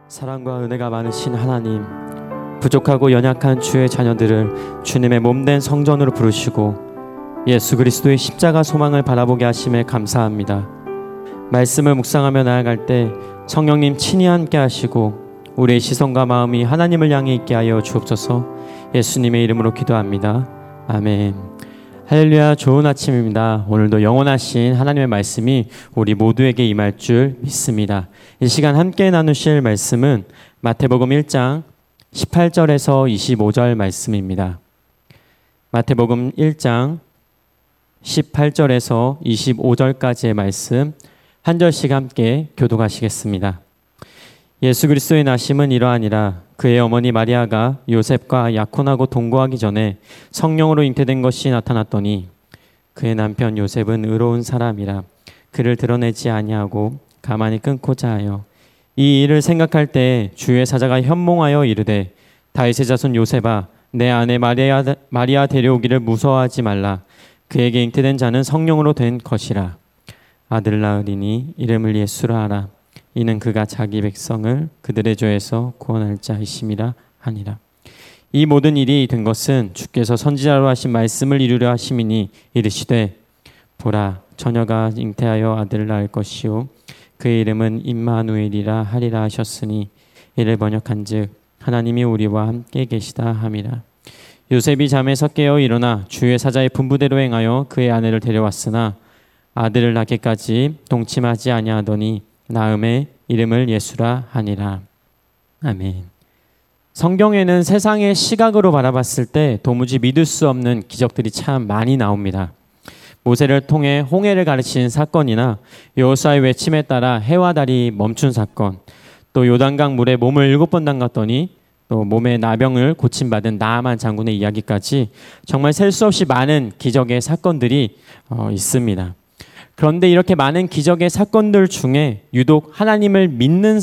사랑과 은혜가 많으신 하나님, 부족하고 연약한 주의 자녀들을 주님의 몸된 성전으로 부르시고 예수 그리스도의 십자가 소망을 바라보게 하심에 감사합니다. 말씀을 묵상하며 나아갈 때 성령님 친히 함께 하시고 우리의 시선과 마음이 하나님을 향해 있게 하여 주옵소서. 예수님의 이름으로 기도합니다. 아멘. 할렐루야. 좋은 아침입니다. 오늘도 영원하신 하나님의 말씀이 우리 모두에게 임할 줄 믿습니다. 이 시간 함께 나누실 말씀은 마태복음 1장 18절에서 25절 말씀입니다. 마태복음 1장 18절에서 25절까지의 말씀 한 절씩 함께 교독하시겠습니다. 예수 그리스도의 나심은 이러하니라. 그의 어머니 마리아가 요셉과 약혼하고 동거하기 전에 성령으로 잉태된 것이 나타났더니 그의 남편 요셉은 의로운 사람이라 그를 드러내지 아니하고 가만히 끊고자 하여 이 일을 생각할 때 주의 사자가 현몽하여 이르되 다윗의 자손 요셉아, 내 아내 마리아 데려오기를 무서워하지 말라. 그에게 잉태된 자는 성령으로 된 것이라. 아들을 낳으리니 이름을 예수라 하라. 이는 그가 자기 백성을 그들의 죄에서 구원할 자이심이라 하니라. 이 모든 일이 된 것은 주께서 선지자로 하신 말씀을 이루려 하심이니 이르시되 보라, 처녀가 잉태하여 아들을 낳을 것이요 그의 이름은 임마누엘이라 하리라 하셨으니 이를 번역한즉 하나님이 우리와 함께 계시다 함이라. 요셉이 잠에서 깨어 일어나 주의 사자의 분부대로 행하여 그의 아내를 데려왔으나 아들을 낳기까지 동침하지 아니하더니 낳음에 이름을 예수라 하니라. 아멘. 성경에는 세상의 시각으로 바라봤을 때 도무지 믿을 수 없는 기적들이 참 많이 나옵니다. 모세를 통해 홍해를 가르친 사건이나 여호수아의 외침에 따라 해와 달이 멈춘 사건, 또 요단강 물에 몸을 7번 담갔더니 또 몸의 나병을 고침받은 나아만 장군의 이야기까지 정말 셀 수 없이 많은 기적의 사건들이 있습니다. 그런데 이렇게 많은 기적의 사건들 중에 유독 하나님을 믿는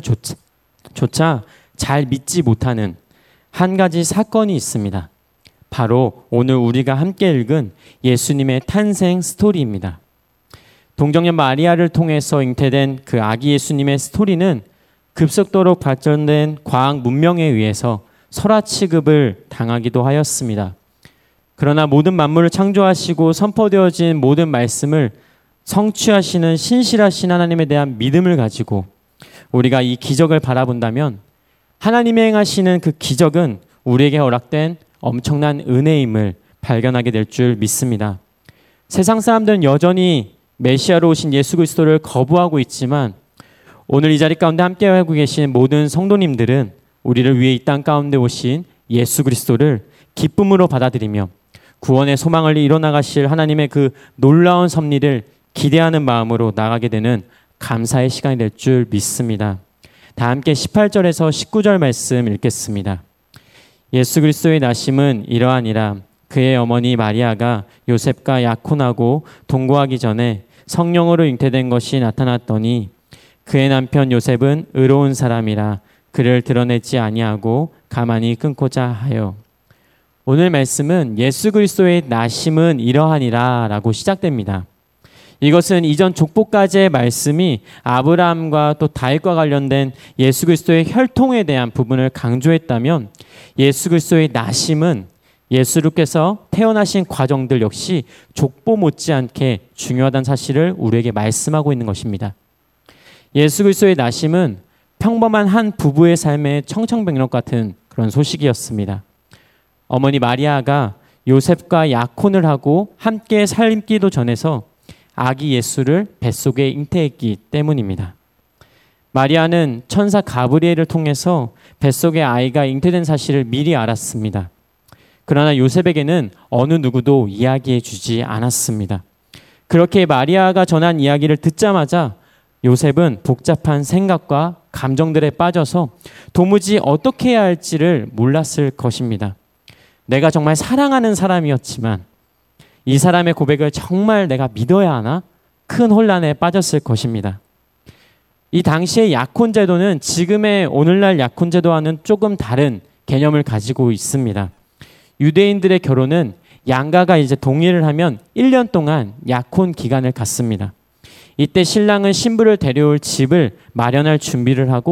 사람들조차 잘 믿지 못하는 한 가지 사건이 있습니다. 바로 오늘 우리가 함께 읽은 예수님의 탄생 스토리입니다. 동정녀 마리아를 통해서 잉태된 그 아기 예수님의 스토리는 급속도로 발전된 과학 문명에 의해서 설화 취급을 당하기도 하였습니다. 그러나 모든 만물을 창조하시고 선포되어진 모든 말씀을 성취하시는 신실하신 하나님에 대한 믿음을 가지고 우리가 이 기적을 바라본다면 하나님이 행하시는 그 기적은 우리에게 허락된 엄청난 은혜임을 발견하게 될 줄 믿습니다. 세상 사람들은 여전히 메시아로 오신 예수 그리스도를 거부하고 있지만 오늘 이 자리 가운데 함께하고 계신 모든 성도님들은 우리를 위해 이 땅 가운데 오신 예수 그리스도를 기쁨으로 받아들이며 구원의 소망을 이뤄나가실 하나님의 그 놀라운 섭리를 기대하는 마음으로 나가게 되는 감사의 시간이 될 줄 믿습니다. 다 함께 18절에서 19절 말씀 읽겠습니다. 예수 그리스도의 나심은 이러하니라. 그의 어머니 마리아가 요셉과 약혼하고 동거하기 전에 성령으로 잉태된 것이 나타났더니 그의 남편 요셉은 의로운 사람이라 그를 드러내지 아니하고 가만히 끊고자 하여. 오늘 말씀은 예수 그리스도의 나심은 이러하니라 라고 시작됩니다. 이것은 이전 족보까지의 말씀이 아브라함과 또 다윗과 관련된 예수 그리스도의 혈통에 대한 부분을 강조했다면 예수 그리스도의 나심은 예수께서 태어나신 과정들 역시 족보 못지않게 중요하다는 사실을 우리에게 말씀하고 있는 것입니다. 예수 그리스도의 나심은 평범한 한 부부의 삶의 청천벽력 같은 그런 소식이었습니다. 어머니 마리아가 요셉과 약혼을 하고 함께 살기도 전에서 아기 예수를 뱃속에 잉태했기 때문입니다. 마리아는 천사 가브리엘을 통해서 뱃속에 아이가 잉태된 사실을 미리 알았습니다. 그러나 요셉에게는 어느 누구도 이야기해 주지 않았습니다. 그렇게 마리아가 전한 이야기를 듣자마자 요셉은 복잡한 생각과 감정들에 빠져서 도무지 어떻게 해야 할지를 몰랐을 것입니다. 내가 정말 사랑하는 사람이었지만 이 사람의 고백을 정말 내가 믿어야 하나? 큰 혼란에 빠졌을 것입니다. 이 당시의 약혼제도는 지금의 오늘날 약혼제도와는 조금 다른 개념을 가지고 있습니다. 유대인들의 결혼은 양가가 이제 동의를 하면 1년 동안 약혼 기간을 갖습니다. 이때 신랑은 신부를 데려올 집을 마련할 준비를 하고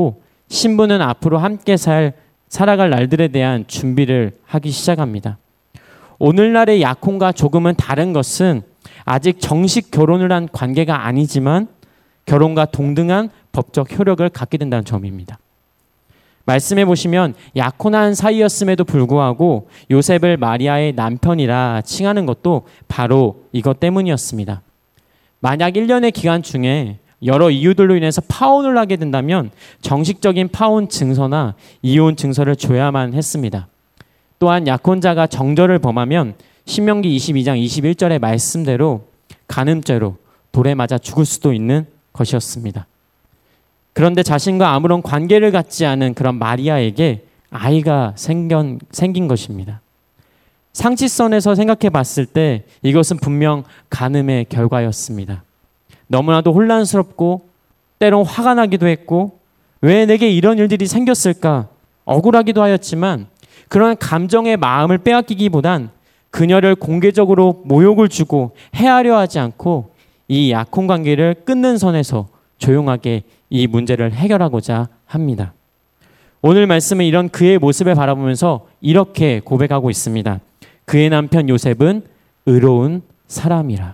신부는 앞으로 함께 살아갈 날들에 대한 준비를 하기 시작합니다. 오늘날의 약혼과 조금은 다른 것은 아직 정식 결혼을 한 관계가 아니지만 결혼과 동등한 법적 효력을 갖게 된다는 점입니다. 말씀해 보시면 약혼한 사이였음에도 불구하고 요셉을 마리아의 남편이라 칭하는 것도 바로 이것 때문이었습니다. 만약 1년의 기간 중에 여러 이유들로 인해서 파혼을 하게 된다면 정식적인 파혼 증서나 이혼 증서를 줘야만 했습니다. 또한 약혼자가 정절을 범하면 신명기 22장 21절의 말씀대로 간음죄로 돌에 맞아 죽을 수도 있는 것이었습니다. 그런데 자신과 아무런 관계를 갖지 않은 그런 마리아에게 아이가 생긴 것입니다. 상식선에서 생각해 봤을 때 이것은 분명 간음의 결과였습니다. 너무나도 혼란스럽고 때론 화가 나기도 했고 왜 내게 이런 일들이 생겼을까 억울하기도 하였지만 그런 감정의 마음을 빼앗기기보단 그녀를 공개적으로 모욕을 주고 해하려 하지 않고 이 약혼 관계를 끊는 선에서 조용하게 이 문제를 해결하고자 합니다. 오늘 말씀은 이런 그의 모습을 바라보면서 이렇게 고백하고 있습니다. 그의 남편 요셉은 의로운 사람이라.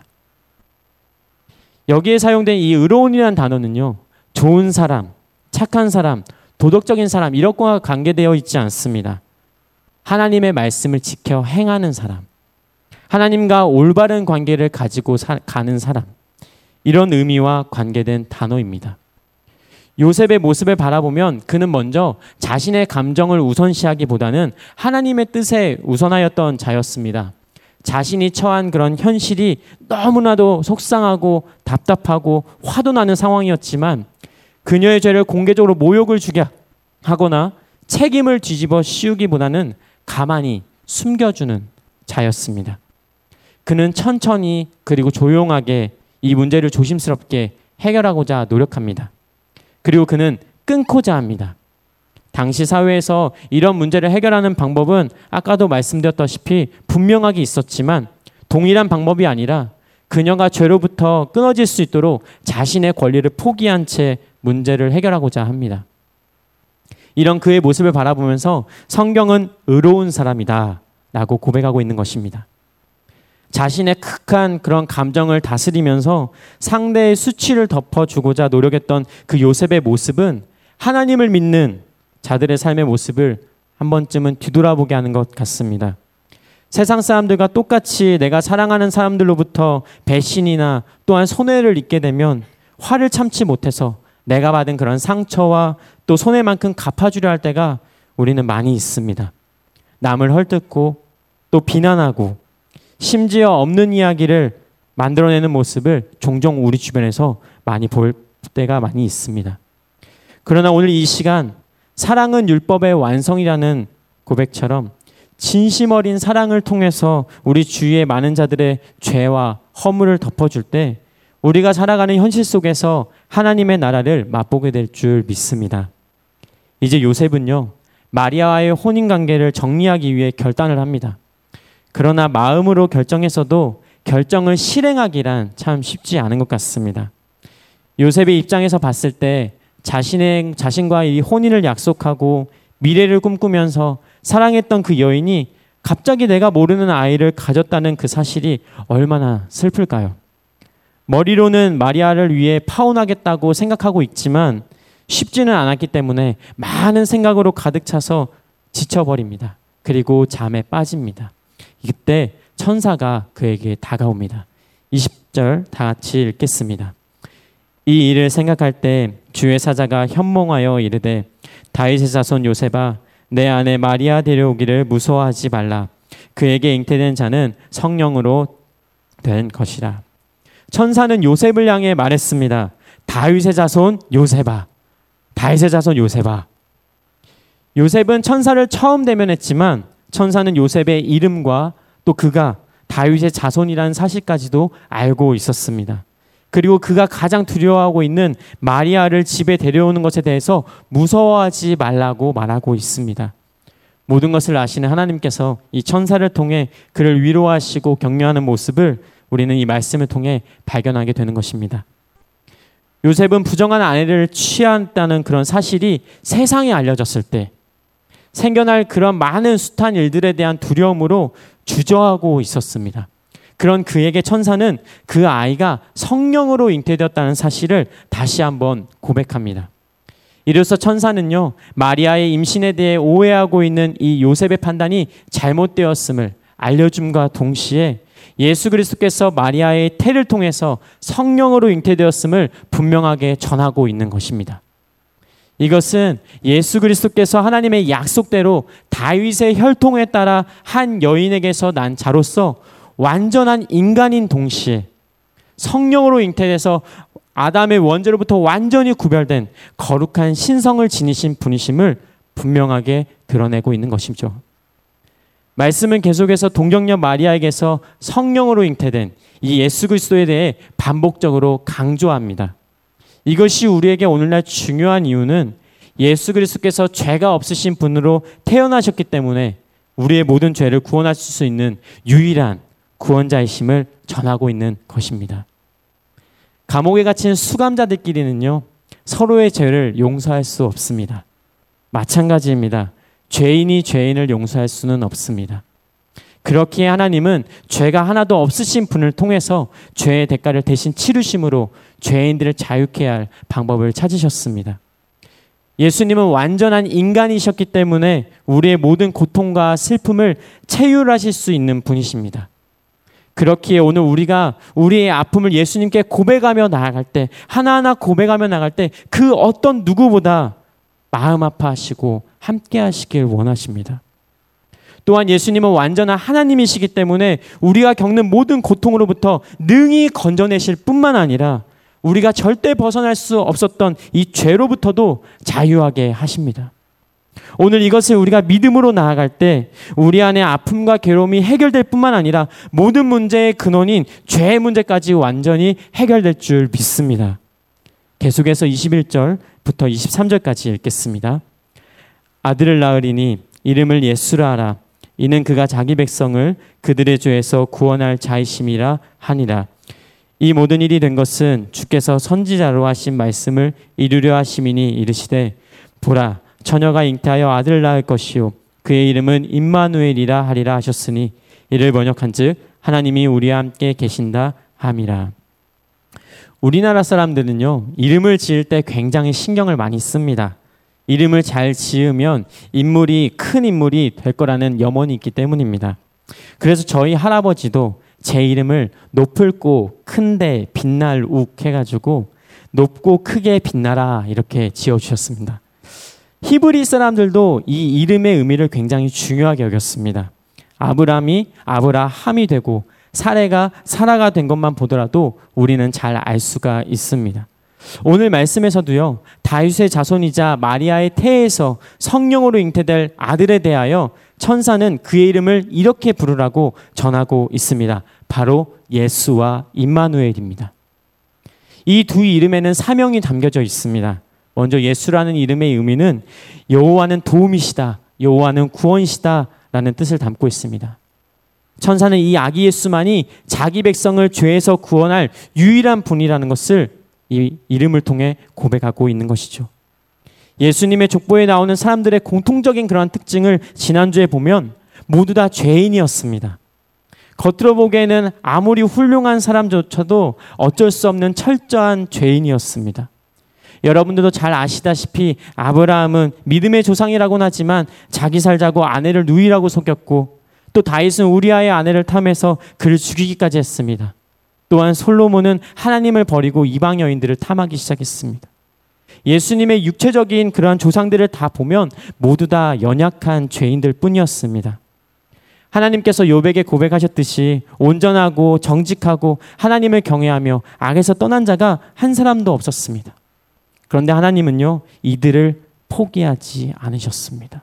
여기에 사용된 이 의로운이라는 단어는요, 좋은 사람, 착한 사람, 도덕적인 사람 이것과 관계되어 있지 않습니다. 하나님의 말씀을 지켜 행하는 사람, 하나님과 올바른 관계를 가지고 가는 사람, 이런 의미와 관계된 단어입니다. 요셉의 모습을 바라보면 그는 먼저 자신의 감정을 우선시하기보다는 하나님의 뜻에 우선하였던 자였습니다. 자신이 처한 그런 현실이 너무나도 속상하고 답답하고 화도 나는 상황이었지만 그녀의 죄를 공개적으로 모욕을 주게 하거나 책임을 뒤집어 씌우기보다는 가만히 숨겨주는 자였습니다. 그는 천천히 그리고 조용하게 이 문제를 조심스럽게 해결하고자 노력합니다. 그리고 그는 끊고자 합니다. 당시 사회에서 이런 문제를 해결하는 방법은 아까도 말씀드렸다시피 분명하게 있었지만 동일한 방법이 아니라 그녀가 죄로부터 끊어질 수 있도록 자신의 권리를 포기한 채 문제를 해결하고자 합니다. 이런 그의 모습을 바라보면서 성경은 의로운 사람이다 라고 고백하고 있는 것입니다. 자신의 극한 그런 감정을 다스리면서 상대의 수치를 덮어주고자 노력했던 그 요셉의 모습은 하나님을 믿는 자들의 삶의 모습을 한 번쯤은 뒤돌아보게 하는 것 같습니다. 세상 사람들과 똑같이 내가 사랑하는 사람들로부터 배신이나 또한 손해를 입게 되면 화를 참지 못해서 내가 받은 그런 상처와 또 손해만큼 갚아주려 할 때가 우리는 많이 있습니다. 남을 헐뜯고 또 비난하고 심지어 없는 이야기를 만들어내는 모습을 종종 우리 주변에서 많이 볼 때가 많이 있습니다. 그러나 오늘 이 시간 사랑은 율법의 완성이라는 고백처럼 진심 어린 사랑을 통해서 우리 주위의 많은 자들의 죄와 허물을 덮어줄 때 우리가 살아가는 현실 속에서 하나님의 나라를 맛보게 될 줄 믿습니다. 이제 요셉은요, 마리아와의 혼인관계를 정리하기 위해 결단을 합니다. 그러나 마음으로 결정했어도 결정을 실행하기란 참 쉽지 않은 것 같습니다. 요셉의 입장에서 봤을 때 자신과 이 혼인을 약속하고 미래를 꿈꾸면서 사랑했던 그 여인이 갑자기 내가 모르는 아이를 가졌다는 그 사실이 얼마나 슬플까요? 머리로는 마리아를 위해 파혼하겠다고 생각하고 있지만 쉽지는 않았기 때문에 많은 생각으로 가득 차서 지쳐버립니다. 그리고 잠에 빠집니다. 이때 천사가 그에게 다가옵니다. 20절 다 같이 읽겠습니다. 이 일을 생각할 때 주의 사자가 현몽하여 이르되 다윗의 자손 요셉아 내 아내 마리아 데려오기를 무서워하지 말라. 그에게 잉태된 자는 성령으로 된 것이라. 천사는 요셉을 향해 말했습니다. 다윗의 자손 요셉아, 다윗의 자손 요셉아. 요셉은 천사를 처음 대면했지만 천사는 요셉의 이름과 또 그가 다윗의 자손이라는 사실까지도 알고 있었습니다. 그리고 그가 가장 두려워하고 있는 마리아를 집에 데려오는 것에 대해서 무서워하지 말라고 말하고 있습니다. 모든 것을 아시는 하나님께서 이 천사를 통해 그를 위로하시고 격려하는 모습을 우리는 이 말씀을 통해 발견하게 되는 것입니다. 요셉은 부정한 아내를 취했다는 그런 사실이 세상에 알려졌을 때 생겨날 그런 많은 숱한 일들에 대한 두려움으로 주저하고 있었습니다. 그런 그에게 천사는 그 아이가 성령으로 잉태되었다는 사실을 다시 한번 고백합니다. 이로써 천사는요, 마리아의 임신에 대해 오해하고 있는 이 요셉의 판단이 잘못되었음을 알려줌과 동시에 예수 그리스도께서 마리아의 태를 통해서 성령으로 잉태되었음을 분명하게 전하고 있는 것입니다. 이것은 예수 그리스도께서 하나님의 약속대로 다윗의 혈통에 따라 한 여인에게서 난 자로서 완전한 인간인 동시에 성령으로 잉태돼서 아담의 원죄로부터 완전히 구별된 거룩한 신성을 지니신 분이심을 분명하게 드러내고 있는 것이죠. 말씀은 계속해서 동정녀 마리아에게서 성령으로 잉태된 이 예수 그리스도에 대해 반복적으로 강조합니다. 이것이 우리에게 오늘날 중요한 이유는 예수 그리스도께서 죄가 없으신 분으로 태어나셨기 때문에 우리의 모든 죄를 구원하실 수 있는 유일한 구원자이심을 전하고 있는 것입니다. 감옥에 갇힌 수감자들끼리는요, 서로의 죄를 용서할 수 없습니다. 마찬가지입니다. 죄인이 죄인을 용서할 수는 없습니다. 그렇기에 하나님은 죄가 하나도 없으신 분을 통해서 죄의 대가를 대신 치르심으로 죄인들을 자유케 할 방법을 찾으셨습니다. 예수님은 완전한 인간이셨기 때문에 우리의 모든 고통과 슬픔을 체휼하실 수 있는 분이십니다. 그렇기에 오늘 우리가 우리의 아픔을 예수님께 고백하며 나아갈 때, 하나하나 고백하며 나아갈 때 그 어떤 누구보다 마음 아파하시고 함께 하시길 원하십니다. 또한 예수님은 완전한 하나님이시기 때문에 우리가 겪는 모든 고통으로부터 능히 건져내실 뿐만 아니라 우리가 절대 벗어날 수 없었던 이 죄로부터도 자유하게 하십니다. 오늘 이것을 우리가 믿음으로 나아갈 때 우리 안에 아픔과 괴로움이 해결될 뿐만 아니라 모든 문제의 근원인 죄의 문제까지 완전히 해결될 줄 믿습니다. 계속해서 21절부터 23절까지 읽겠습니다. 아들을 낳으리니 이름을 예수라 하라. 이는 그가 자기 백성을 그들의 죄에서 구원할 자이심이라 하니라. 이 모든 일이 된 것은 주께서 선지자로 하신 말씀을 이루려 하심이니 이르시되 보라 처녀가 잉태하여 아들을 낳을 것이요 그의 이름은 임마누엘이라 하리라 하셨으니 이를 번역한즉 하나님이 우리와 함께 계신다 함이라. 우리나라 사람들은요, 이름을 지을 때 굉장히 신경을 많이 씁니다. 이름을 잘 지으면 큰 인물이 될 거라는 염원이 있기 때문입니다. 그래서 저희 할아버지도 제 이름을 높을고 큰데 빛날 욱 해가지고 높고 크게 빛나라 이렇게 지어주셨습니다. 히브리 사람들도 이 이름의 의미를 굉장히 중요하게 여겼습니다. 아브람이 아브라함이 되고 사레가 사라가 된 것만 보더라도 우리는 잘 알 수가 있습니다. 오늘 말씀에서도요, 다윗의 자손이자 마리아의 태에서 성령으로 잉태될 아들에 대하여 천사는 그의 이름을 이렇게 부르라고 전하고 있습니다. 바로 예수와 임마누엘입니다. 이 두 이름에는 사명이 담겨져 있습니다. 먼저 예수라는 이름의 의미는 여호와는 도움이시다, 여호와는 구원이시다 라는 뜻을 담고 있습니다. 천사는 이 아기 예수만이 자기 백성을 죄에서 구원할 유일한 분이라는 것을 이 이름을 통해 고백하고 있는 것이죠. 예수님의 족보에 나오는 사람들의 공통적인 그러한 특징을 지난주에 보면 모두 다 죄인이었습니다. 겉으로 보기에는 아무리 훌륭한 사람조차도 어쩔 수 없는 철저한 죄인이었습니다. 여러분들도 잘 아시다시피 아브라함은 믿음의 조상이라고는 하지만 자기 살자고 아내를 누이라고 속였고, 또 다윗은 우리아의 아내를 탐해서 그를 죽이기까지 했습니다. 또한 솔로몬은 하나님을 버리고 이방 여인들을 탐하기 시작했습니다. 예수님의 육체적인 그러한 조상들을 다 보면 모두 다 연약한 죄인들 뿐이었습니다. 하나님께서 욥에게 고백하셨듯이 온전하고 정직하고 하나님을 경외하며 악에서 떠난 자가 한 사람도 없었습니다. 그런데 하나님은요, 이들을 포기하지 않으셨습니다.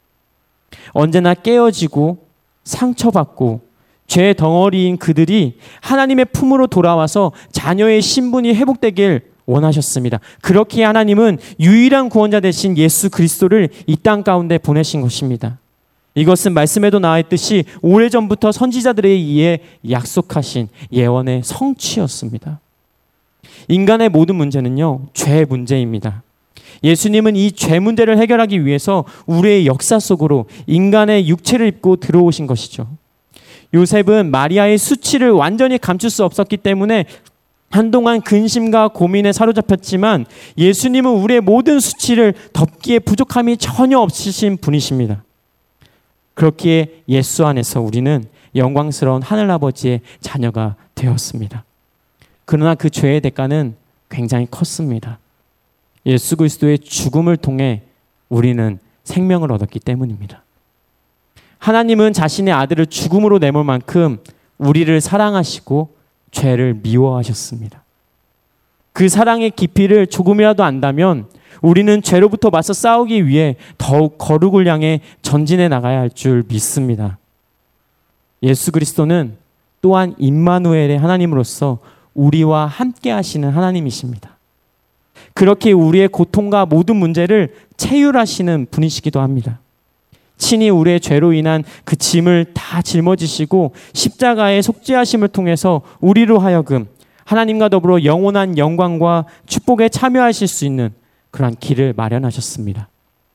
언제나 깨어지고 상처받고 죄의 덩어리인 그들이 하나님의 품으로 돌아와서 자녀의 신분이 회복되길 원하셨습니다. 그렇게 하나님은 유일한 구원자 되신 예수 그리스도를 이 땅 가운데 보내신 것입니다. 이것은 말씀에도 나와 있듯이 오래전부터 선지자들에 의해 약속하신 예언의 성취였습니다. 인간의 모든 문제는요, 죄 문제입니다. 예수님은 이 죄 문제를 해결하기 위해서 우리의 역사 속으로 인간의 육체를 입고 들어오신 것이죠. 요셉은 마리아의 수치를 완전히 감출 수 없었기 때문에 한동안 근심과 고민에 사로잡혔지만 예수님은 우리의 모든 수치를 덮기에 부족함이 전혀 없으신 분이십니다. 그렇기에 예수 안에서 우리는 영광스러운 하늘아버지의 자녀가 되었습니다. 그러나 그 죄의 대가는 굉장히 컸습니다. 예수 그리스도의 죽음을 통해 우리는 생명을 얻었기 때문입니다. 하나님은 자신의 아들을 죽음으로 내몰 만큼 우리를 사랑하시고 죄를 미워하셨습니다. 그 사랑의 깊이를 조금이라도 안다면 우리는 죄로부터 맞서 싸우기 위해 더욱 거룩을 향해 전진해 나가야 할 줄 믿습니다. 예수 그리스도는 또한 임마누엘의 하나님으로서 우리와 함께 하시는 하나님이십니다. 그렇게 우리의 고통과 모든 문제를 체휼하시는 분이시기도 합니다. 친히 우리의 죄로 인한 그 짐을 다 짊어지시고 십자가의 속죄하심을 통해서 우리로 하여금 하나님과 더불어 영원한 영광과 축복에 참여하실 수 있는 그러한 길을 마련하셨습니다.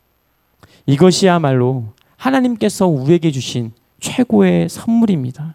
이것이야말로 하나님께서 우리에게 주신 최고의 선물입니다.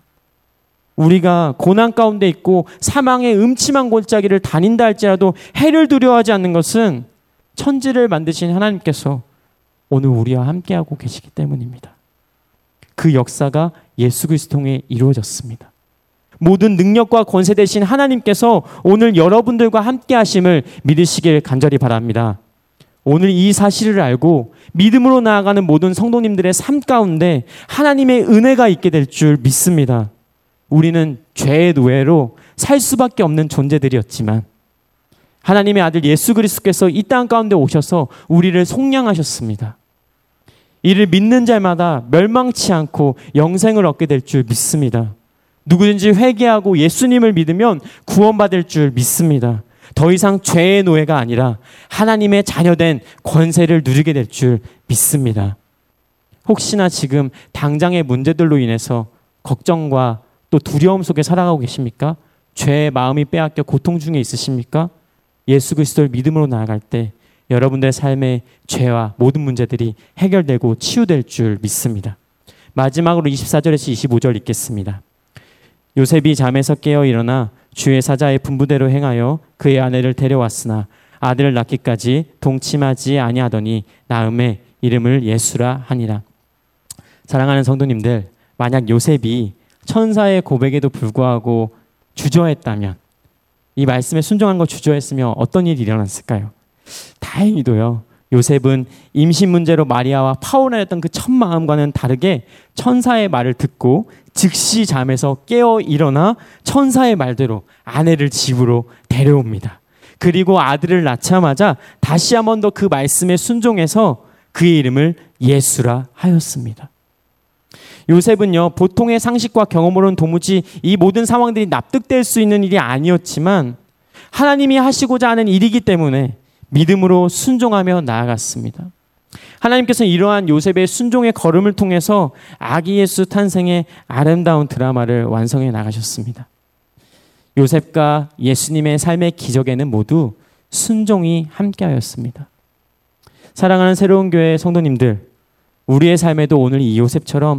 우리가 고난 가운데 있고 사망의 음침한 골짜기를 다닌다 할지라도 해를 두려워하지 않는 것은 천지를 만드신 하나님께서 오늘 우리와 함께하고 계시기 때문입니다. 그 역사가 예수 그리스도 통해 이루어졌습니다. 모든 능력과 권세 되신 하나님께서 오늘 여러분들과 함께 하심을 믿으시길 간절히 바랍니다. 오늘 이 사실을 알고 믿음으로 나아가는 모든 성도님들의 삶 가운데 하나님의 은혜가 있게 될 줄 믿습니다. 우리는 죄의 노예로 살 수밖에 없는 존재들이었지만 하나님의 아들 예수 그리스도께서 이 땅 가운데 오셔서 우리를 속량하셨습니다. 이를 믿는 자마다 멸망치 않고 영생을 얻게 될 줄 믿습니다. 누구든지 회개하고 예수님을 믿으면 구원받을 줄 믿습니다. 더 이상 죄의 노예가 아니라 하나님의 자녀된 권세를 누리게 될 줄 믿습니다. 혹시나 지금 당장의 문제들로 인해서 걱정과 또 두려움 속에 살아가고 계십니까? 죄의 마음이 빼앗겨 고통 중에 있으십니까? 예수 그리스도를 믿음으로 나아갈 때 여러분들의 삶의 죄와 모든 문제들이 해결되고 치유될 줄 믿습니다. 마지막으로 24절에서 25절 읽겠습니다. 요셉이 잠에서 깨어 일어나 주의 사자의 분부대로 행하여 그의 아내를 데려왔으나 아들을 낳기까지 동침하지 아니하더니 낳음에 이름을 예수라 하니라. 사랑하는 성도님들, 만약 요셉이 천사의 고백에도 불구하고 주저했다면, 이 말씀에 순종한 걸 주저했으면 어떤 일이 일어났을까요? 다행히도요, 요셉은 임신 문제로 마리아와 파혼하였던 그 첫 마음과는 다르게 천사의 말을 듣고 즉시 잠에서 깨어 일어나 천사의 말대로 아내를 집으로 데려옵니다. 그리고 아들을 낳자마자 다시 한 번 더 그 말씀에 순종해서 그의 이름을 예수라 하였습니다. 요셉은요, 보통의 상식과 경험으로는 도무지 이 모든 상황들이 납득될 수 있는 일이 아니었지만 하나님이 하시고자 하는 일이기 때문에 믿음으로 순종하며 나아갔습니다. 하나님께서는 이러한 요셉의 순종의 걸음을 통해서 아기 예수 탄생의 아름다운 드라마를 완성해 나가셨습니다. 요셉과 예수님의 삶의 기적에는 모두 순종이 함께하였습니다. 사랑하는 새로운 교회 성도님들, 우리의 삶에도 오늘 이 요셉처럼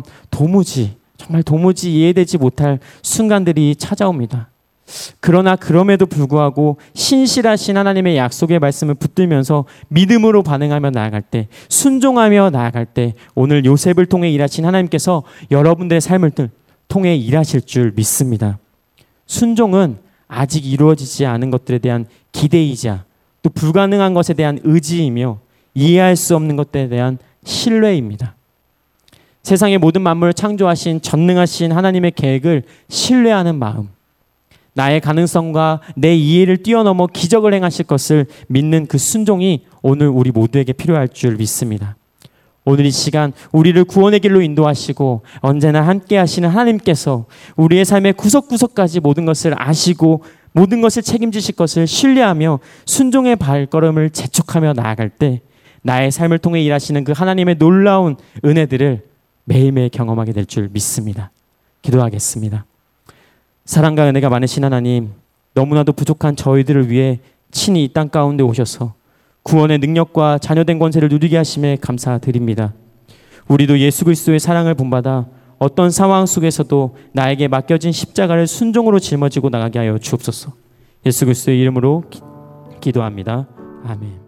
정말 도무지 이해되지 못할 순간들이 찾아옵니다. 그러나 그럼에도 불구하고 신실하신 하나님의 약속의 말씀을 붙들면서 믿음으로 반응하며 나아갈 때, 순종하며 나아갈 때 오늘 요셉을 통해 일하신 하나님께서 여러분들의 삶을 통해 일하실 줄 믿습니다. 순종은 아직 이루어지지 않은 것들에 대한 기대이자 또 불가능한 것에 대한 의지이며 이해할 수 없는 것들에 대한 신뢰입니다. 세상의 모든 만물을 창조하신 전능하신 하나님의 계획을 신뢰하는 마음, 나의 가능성과 내 이해를 뛰어넘어 기적을 행하실 것을 믿는 그 순종이 오늘 우리 모두에게 필요할 줄 믿습니다. 오늘 이 시간 우리를 구원의 길로 인도하시고 언제나 함께 하시는 하나님께서 우리의 삶의 구석구석까지 모든 것을 아시고 모든 것을 책임지실 것을 신뢰하며 순종의 발걸음을 재촉하며 나아갈 때 나의 삶을 통해 일하시는 그 하나님의 놀라운 은혜들을 매일매일 경험하게 될 줄 믿습니다. 기도하겠습니다. 사랑과 은혜가 많으신 하나님, 너무나도 부족한 저희들을 위해 친히 이 땅 가운데 오셔서 구원의 능력과 자녀된 권세를 누리게 하심에 감사드립니다. 우리도 예수 그리스도의 사랑을 본받아 어떤 상황 속에서도 나에게 맡겨진 십자가를 순종으로 짊어지고 나가게 하여 주옵소서. 예수 그리스도의 이름으로 기도합니다. 아멘.